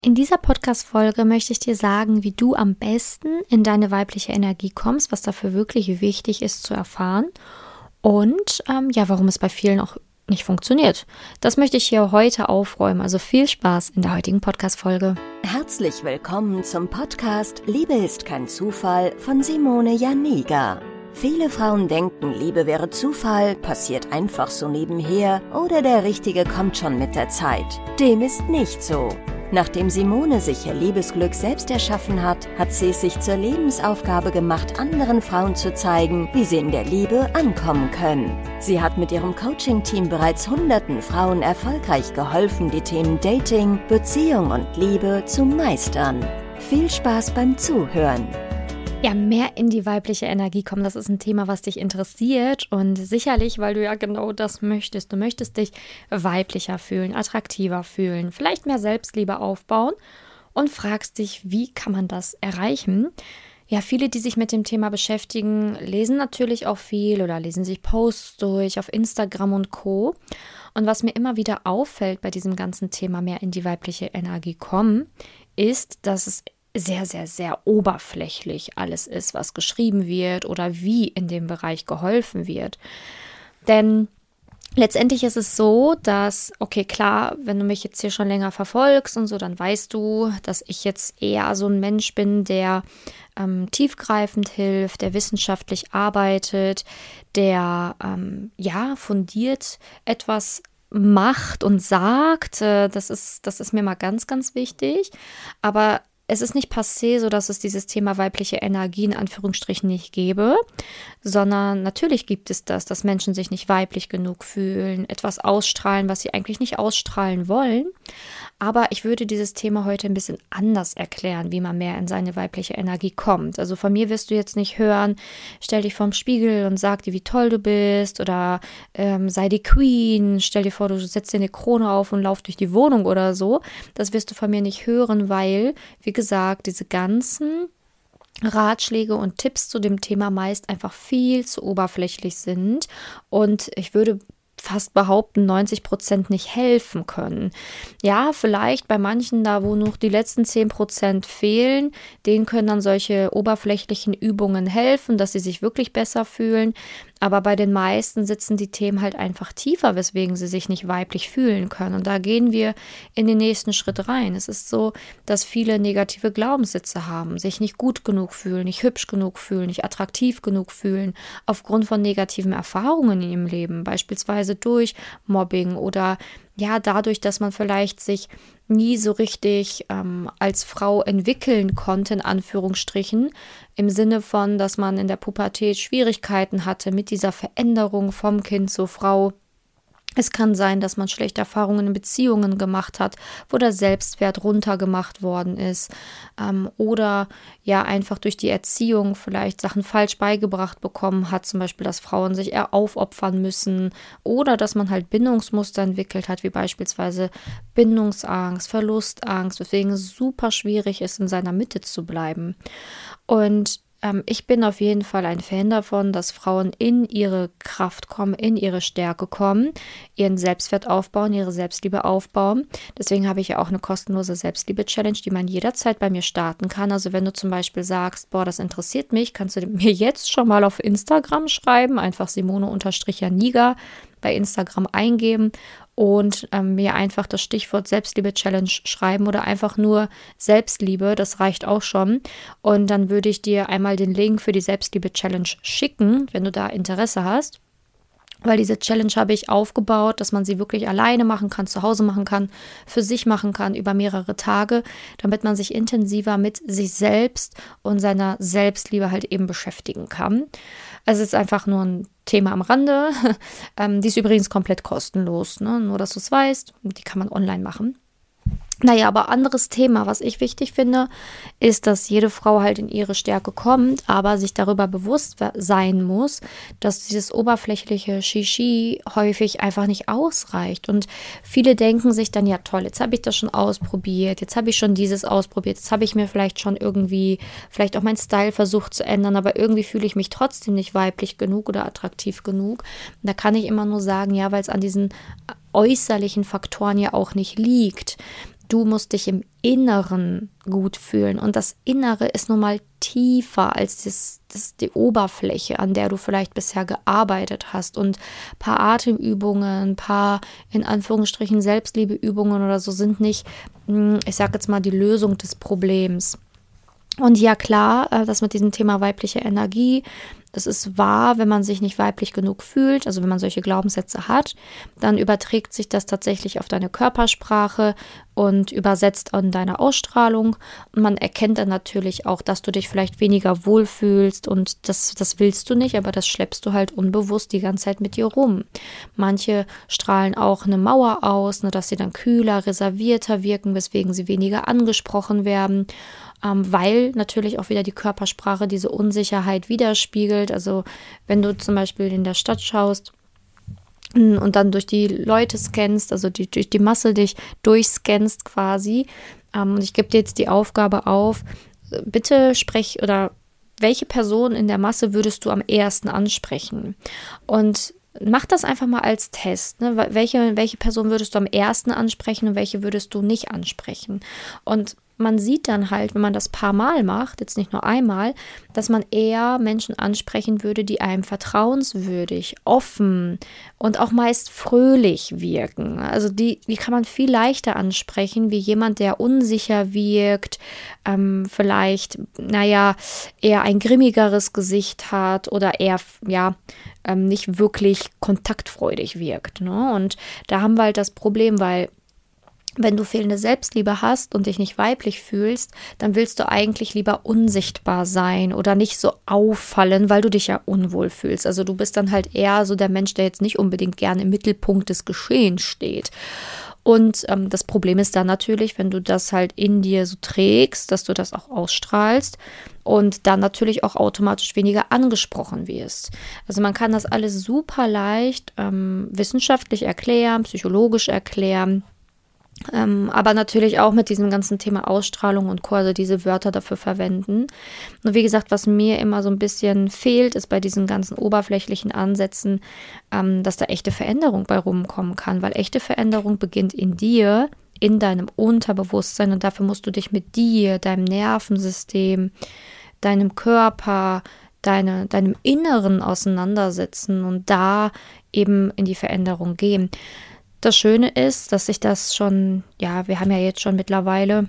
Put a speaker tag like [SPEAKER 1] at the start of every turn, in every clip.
[SPEAKER 1] In dieser Podcast-Folge möchte ich dir sagen, wie du am besten in deine weibliche Energie kommst, was dafür wirklich wichtig ist zu erfahren und warum es bei vielen auch nicht funktioniert. Das möchte ich hier heute aufräumen, also viel Spaß in der heutigen Podcast-Folge.
[SPEAKER 2] Herzlich willkommen zum Podcast Liebe ist kein Zufall von Simone Janiga. Viele Frauen denken, Liebe wäre Zufall, passiert einfach so nebenher oder der Richtige kommt schon mit der Zeit. Dem ist nicht so. Nachdem Simone sich ihr Liebesglück selbst erschaffen hat, hat sie es sich zur Lebensaufgabe gemacht, anderen Frauen zu zeigen, wie sie in der Liebe ankommen können. Sie hat mit ihrem Coaching-Team bereits hunderten Frauen erfolgreich geholfen, die Themen Dating, Beziehung und Liebe zu meistern. Viel Spaß beim Zuhören!
[SPEAKER 1] Ja, mehr in die weibliche Energie kommen, das ist ein Thema, was dich interessiert und sicherlich, weil du ja genau das möchtest. Du möchtest dich weiblicher fühlen, attraktiver fühlen, vielleicht mehr Selbstliebe aufbauen und fragst dich, wie kann man das erreichen? Ja, viele, die sich mit dem Thema beschäftigen, lesen natürlich auch viel oder lesen sich Posts durch auf Instagram und Co. Und was mir immer wieder auffällt bei diesem ganzen Thema mehr in die weibliche Energie kommen, ist, dass es sehr, sehr, sehr oberflächlich alles ist, was geschrieben wird oder wie in dem Bereich geholfen wird. Denn letztendlich ist es so, dass, okay, klar, wenn du mich jetzt hier schon länger verfolgst und so, dann weißt du, dass ich jetzt eher so ein Mensch bin, der tiefgreifend hilft, der wissenschaftlich arbeitet, der fundiert etwas macht und sagt. Das ist mir mal ganz, ganz wichtig. Aber es ist nicht passé, so dass es dieses Thema weibliche Energie in Anführungsstrichen nicht gäbe, sondern natürlich gibt es das, dass Menschen sich nicht weiblich genug fühlen, etwas ausstrahlen, was sie eigentlich nicht ausstrahlen wollen. Aber ich würde dieses Thema heute ein bisschen anders erklären, wie man mehr in seine weibliche Energie kommt. Also von mir wirst du jetzt nicht hören, stell dich vorm Spiegel und sag dir, wie toll du bist oder sei die Queen, stell dir vor, du setzt dir eine Krone auf und lauf durch die Wohnung oder so. Das wirst du von mir nicht hören, weil, wie gesagt, diese ganzen Ratschläge und Tipps zu dem Thema meist einfach viel zu oberflächlich sind und ich würde fast behaupten, 90% nicht helfen können. Ja, vielleicht bei manchen da, wo noch die letzten 10% fehlen, denen können dann solche oberflächlichen Übungen helfen, dass sie sich wirklich besser fühlen. Aber bei den meisten sitzen die Themen halt einfach tiefer, weswegen sie sich nicht weiblich fühlen können. Und da gehen wir in den nächsten Schritt rein. Es ist so, dass viele negative Glaubenssätze haben, sich nicht gut genug fühlen, nicht hübsch genug fühlen, nicht attraktiv genug fühlen, aufgrund von negativen Erfahrungen in ihrem Leben, beispielsweise durch Mobbing oder ja, dadurch, dass man vielleicht sich nie so richtig als Frau entwickeln konnte, in Anführungsstrichen, im Sinne von, dass man in der Pubertät Schwierigkeiten hatte mit dieser Veränderung vom Kind zur Frau. Es kann sein, dass man schlechte Erfahrungen in Beziehungen gemacht hat, wo der Selbstwert runtergemacht worden ist oder ja einfach durch die Erziehung vielleicht Sachen falsch beigebracht bekommen hat, zum Beispiel, dass Frauen sich eher aufopfern müssen oder dass man halt Bindungsmuster entwickelt hat, wie beispielsweise Bindungsangst, Verlustangst, weswegen es super schwierig ist, in seiner Mitte zu bleiben. Und ich bin auf jeden Fall ein Fan davon, dass Frauen in ihre Kraft kommen, in ihre Stärke kommen, ihren Selbstwert aufbauen, ihre Selbstliebe aufbauen. Deswegen habe ich ja auch eine kostenlose Selbstliebe-Challenge, die man jederzeit bei mir starten kann. Also wenn du zum Beispiel sagst, boah, das interessiert mich, kannst du mir jetzt schon mal auf Instagram schreiben, einfach Simone_Janiga bei Instagram eingeben und mir einfach das Stichwort Selbstliebe-Challenge schreiben oder einfach nur Selbstliebe, das reicht auch schon. Und dann würde ich dir einmal den Link für die Selbstliebe-Challenge schicken, wenn du da Interesse hast. Weil diese Challenge habe ich aufgebaut, dass man sie wirklich alleine machen kann, zu Hause machen kann, für sich machen kann, über mehrere Tage, damit man sich intensiver mit sich selbst und seiner Selbstliebe halt eben beschäftigen kann. Also es ist einfach nur ein Thema am Rande. Die ist übrigens komplett kostenlos, ne? Nur, dass du es weißt. Die kann man online machen. Naja, aber anderes Thema, was ich wichtig finde, ist, dass jede Frau halt in ihre Stärke kommt, aber sich darüber bewusst sein muss, dass dieses oberflächliche Shishi häufig einfach nicht ausreicht. Und viele denken sich dann, ja toll, jetzt habe ich das schon ausprobiert, jetzt habe ich schon dieses ausprobiert, jetzt habe ich mir vielleicht schon irgendwie, vielleicht auch meinen Style versucht zu ändern, aber irgendwie fühle ich mich trotzdem nicht weiblich genug oder attraktiv genug. Und da kann ich immer nur sagen, ja, weil es an diesen äußerlichen Faktoren ja auch nicht liegt. Du musst dich im Inneren gut fühlen. Und das Innere ist nun mal tiefer als die Oberfläche, an der du vielleicht bisher gearbeitet hast. Und ein paar Atemübungen, ein paar in Anführungsstrichen Selbstliebeübungen oder so sind nicht, ich sage jetzt mal, die Lösung des Problems. Und ja klar, das mit diesem Thema weibliche Energie, das ist wahr, wenn man sich nicht weiblich genug fühlt, also wenn man solche Glaubenssätze hat, dann überträgt sich das tatsächlich auf deine Körpersprache und übersetzt an deine Ausstrahlung. Und man erkennt dann natürlich auch, dass du dich vielleicht weniger wohlfühlst und das willst du nicht, aber das schleppst du halt unbewusst die ganze Zeit mit dir rum. Manche strahlen auch eine Mauer aus, dass sie dann kühler, reservierter wirken, weswegen sie weniger angesprochen werden. Weil natürlich auch wieder die Körpersprache diese Unsicherheit widerspiegelt. Also wenn du zum Beispiel in der Stadt schaust und dann durch die Leute scannst, also durch die Masse dich durchscannst quasi, und ich gebe dir jetzt die Aufgabe auf, bitte sprech oder welche Person in der Masse würdest du am ehesten ansprechen? Und mach das einfach mal als Test. Ne? Welche Person würdest du am ehesten ansprechen und welche würdest du nicht ansprechen? Und man sieht dann halt, wenn man das paar Mal macht, jetzt nicht nur einmal, dass man eher Menschen ansprechen würde, die einem vertrauenswürdig, offen und auch meist fröhlich wirken. Also die kann man viel leichter ansprechen, wie jemand, der unsicher wirkt, vielleicht, eher ein grimmigeres Gesicht hat oder eher, nicht wirklich kontaktfreudig wirkt. Ne? Und da haben wir halt das Problem, weil wenn du fehlende Selbstliebe hast und dich nicht weiblich fühlst, dann willst du eigentlich lieber unsichtbar sein oder nicht so auffallen, weil du dich ja unwohl fühlst. Also du bist dann halt eher so der Mensch, der jetzt nicht unbedingt gerne im Mittelpunkt des Geschehens steht. Und das Problem ist dann natürlich, wenn du das halt in dir so trägst, dass du das auch ausstrahlst und dann natürlich auch automatisch weniger angesprochen wirst. Also man kann das alles super leicht wissenschaftlich erklären, psychologisch erklären. Aber natürlich auch mit diesem ganzen Thema Ausstrahlung und Co., also diese Wörter dafür verwenden. Und wie gesagt, was mir immer so ein bisschen fehlt, ist bei diesen ganzen oberflächlichen Ansätzen, dass da echte Veränderung bei rumkommen kann, weil echte Veränderung beginnt in dir, in deinem Unterbewusstsein und dafür musst du dich mit dir, deinem Nervensystem, deinem Körper, deinem Inneren auseinandersetzen und da eben in die Veränderung gehen. Das Schöne ist, dass sich das schon, wir haben ja jetzt schon mittlerweile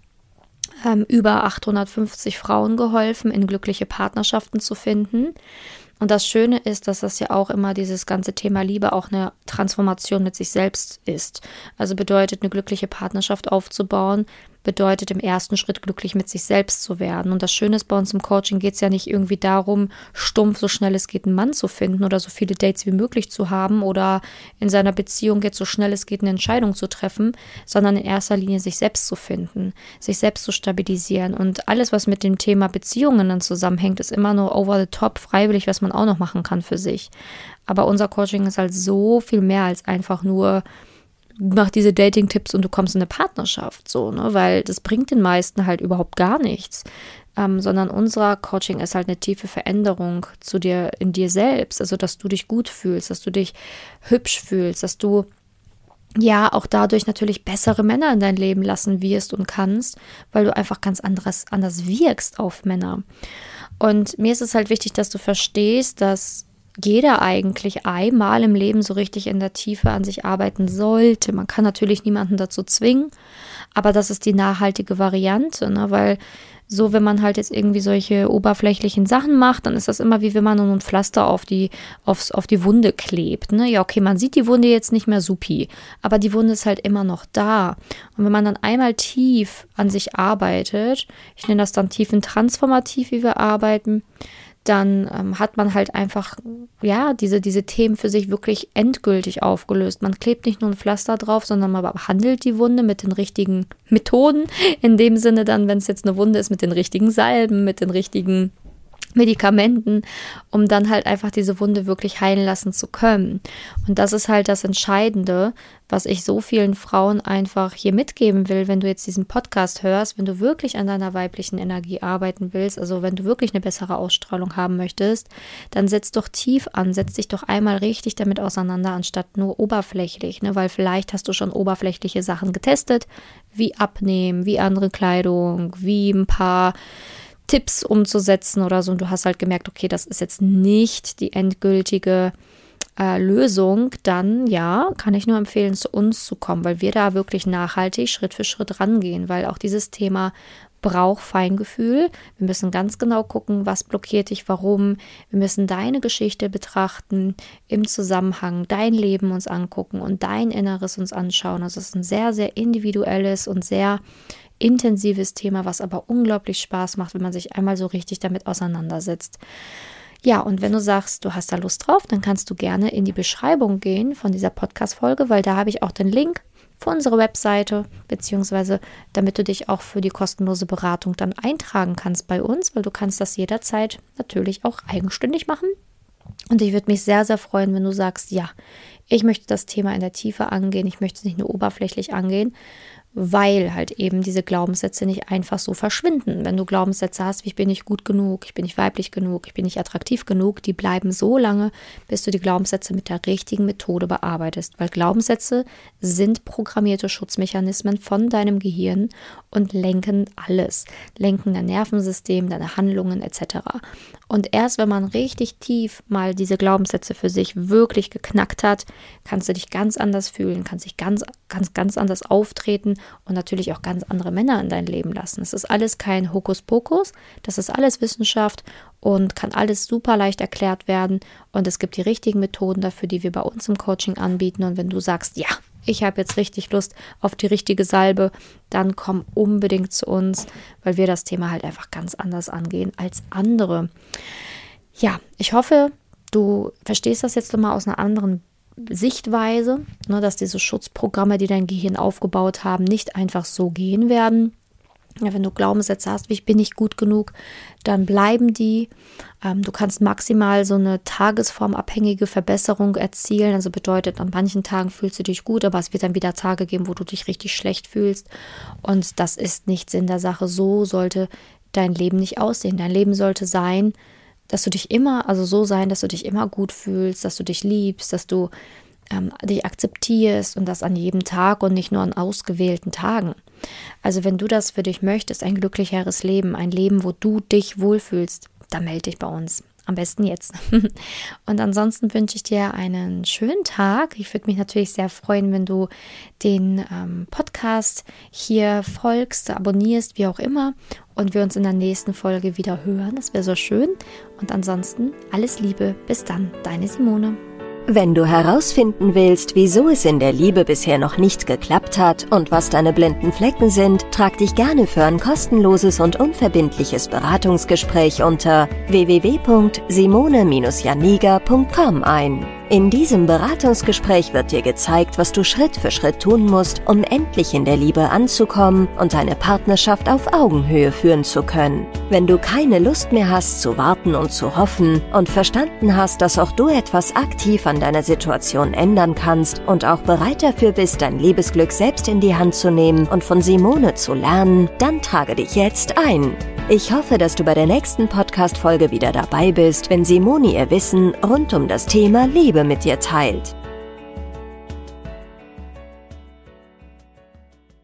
[SPEAKER 1] über 850 Frauen geholfen, in glückliche Partnerschaften zu finden. Und das Schöne ist, dass das ja auch immer dieses ganze Thema Liebe auch eine Transformation mit sich selbst ist. Also bedeutet, eine glückliche Partnerschaft aufzubauen, bedeutet im ersten Schritt glücklich mit sich selbst zu werden. Und das Schöne ist, bei uns im Coaching geht es ja nicht irgendwie darum, stumpf so schnell es geht einen Mann zu finden oder so viele Dates wie möglich zu haben oder in seiner Beziehung jetzt so schnell es geht eine Entscheidung zu treffen, sondern in erster Linie sich selbst zu finden, sich selbst zu stabilisieren. Und alles, was mit dem Thema Beziehungen dann zusammenhängt, ist immer nur over the top, freiwillig, was man auch noch machen kann für sich. Aber unser Coaching ist halt so viel mehr als einfach nur mach diese Dating-Tipps und du kommst in eine Partnerschaft, so, ne? Weil das bringt den meisten halt überhaupt gar nichts, sondern unser Coaching ist halt eine tiefe Veränderung zu dir, in dir selbst, also dass du dich gut fühlst, dass du dich hübsch fühlst, dass du ja auch dadurch natürlich bessere Männer in dein Leben lassen wirst und kannst, weil du einfach ganz anders wirkst auf Männer. Und mir ist es halt wichtig, dass du verstehst, dass jeder eigentlich einmal im Leben so richtig in der Tiefe an sich arbeiten sollte. Man kann natürlich niemanden dazu zwingen, aber das ist die nachhaltige Variante, ne? Weil so, wenn man halt jetzt irgendwie solche oberflächlichen Sachen macht, dann ist das immer wie wenn man nur ein Pflaster auf die Wunde klebt, ne? Ja, okay, man sieht die Wunde jetzt nicht mehr supi, aber die Wunde ist halt immer noch da. Und wenn man dann einmal tief an sich arbeitet, ich nenne das dann tiefentransformativ, wie wir arbeiten, dann hat man halt einfach, diese Themen für sich wirklich endgültig aufgelöst. Man klebt nicht nur ein Pflaster drauf, sondern man behandelt die Wunde mit den richtigen Methoden. In dem Sinne dann, wenn es jetzt eine Wunde ist, mit den richtigen Salben, mit den richtigen Medikamenten, um dann halt einfach diese Wunde wirklich heilen lassen zu können. Und das ist halt das Entscheidende, was ich so vielen Frauen einfach hier mitgeben will, wenn du jetzt diesen Podcast hörst, wenn du wirklich an deiner weiblichen Energie arbeiten willst, also wenn du wirklich eine bessere Ausstrahlung haben möchtest, dann setz doch tief an, setz dich doch einmal richtig damit auseinander, anstatt nur oberflächlich, ne? Weil vielleicht hast du schon oberflächliche Sachen getestet, wie Abnehmen, wie andere Kleidung, wie ein paar Tipps umzusetzen oder so, und du hast halt gemerkt, okay, das ist jetzt nicht die endgültige Lösung, dann ja, kann ich nur empfehlen, zu uns zu kommen, weil wir da wirklich nachhaltig Schritt für Schritt rangehen, weil auch dieses Thema braucht Feingefühl. Wir müssen ganz genau gucken, was blockiert dich, warum. Wir müssen deine Geschichte betrachten, im Zusammenhang dein Leben uns angucken und dein Inneres uns anschauen. Also es ist ein sehr, sehr individuelles und sehr intensives Thema, was aber unglaublich Spaß macht, wenn man sich einmal so richtig damit auseinandersetzt. Ja, und wenn du sagst, du hast da Lust drauf, dann kannst du gerne in die Beschreibung gehen von dieser Podcast-Folge, weil da habe ich auch den Link für unsere Webseite, beziehungsweise damit du dich auch für die kostenlose Beratung dann eintragen kannst bei uns, weil du kannst das jederzeit natürlich auch eigenständig machen. Und ich würde mich sehr, sehr freuen, wenn du sagst, ja, ich möchte das Thema in der Tiefe angehen, ich möchte es nicht nur oberflächlich angehen, weil halt eben diese Glaubenssätze nicht einfach so verschwinden. Wenn du Glaubenssätze hast, wie ich bin nicht gut genug, ich bin nicht weiblich genug, ich bin nicht attraktiv genug, die bleiben so lange, bis du die Glaubenssätze mit der richtigen Methode bearbeitest. Weil Glaubenssätze sind programmierte Schutzmechanismen von deinem Gehirn und lenken alles. Lenken dein Nervensystem, deine Handlungen etc. Und erst wenn man richtig tief mal diese Glaubenssätze für sich wirklich geknackt hat, kannst du dich ganz anders fühlen, kannst dich ganz anders auftreten und natürlich auch ganz andere Männer in dein Leben lassen. Es ist alles kein Hokuspokus, das ist alles Wissenschaft und kann alles super leicht erklärt werden. Und es gibt die richtigen Methoden dafür, die wir bei uns im Coaching anbieten. Und wenn du sagst, ja, ich habe jetzt richtig Lust auf die richtige Salbe, dann komm unbedingt zu uns, weil wir das Thema halt einfach ganz anders angehen als andere. Ja, ich hoffe, du verstehst das jetzt nochmal aus einer anderen Sichtweise, ne, dass diese Schutzprogramme, die dein Gehirn aufgebaut haben, nicht einfach so gehen werden. Ja, wenn du Glaubenssätze hast, wie ich bin nicht gut genug, dann bleiben die. Du kannst maximal so eine tagesformabhängige Verbesserung erzielen. Also bedeutet, an manchen Tagen fühlst du dich gut, aber es wird dann wieder Tage geben, wo du dich richtig schlecht fühlst. Und das ist nicht Sinn der Sache. So sollte dein Leben nicht aussehen. Dein Leben sollte sein, dass du dich immer gut fühlst, dass du dich liebst, dass du dich akzeptierst und das an jedem Tag und nicht nur an ausgewählten Tagen. Also wenn du das für dich möchtest, ein glücklicheres Leben, ein Leben, wo du dich wohlfühlst, dann melde dich bei uns. Am besten jetzt. Und ansonsten wünsche ich dir einen schönen Tag. Ich würde mich natürlich sehr freuen, wenn du den Podcast hier folgst, abonnierst, wie auch immer. Und wir uns in der nächsten Folge wieder hören. Das wäre so schön. Und ansonsten alles Liebe. Bis dann, deine Simone.
[SPEAKER 2] Wenn du herausfinden willst, wieso es in der Liebe bisher noch nicht geklappt hat und was deine blinden Flecken sind, trag dich gerne für ein kostenloses und unverbindliches Beratungsgespräch unter www.simone-janiga.com ein. In diesem Beratungsgespräch wird dir gezeigt, was du Schritt für Schritt tun musst, um endlich in der Liebe anzukommen und deine Partnerschaft auf Augenhöhe führen zu können. Wenn du keine Lust mehr hast zu warten und zu hoffen und verstanden hast, dass auch du etwas aktiv an deiner Situation ändern kannst und auch bereit dafür bist, dein Liebesglück selbst in die Hand zu nehmen und von Simone zu lernen, dann trage dich jetzt ein. Ich hoffe, dass du bei der nächsten Podcast-Folge wieder dabei bist, wenn Simone ihr Wissen rund um das Thema Liebe mit dir teilt.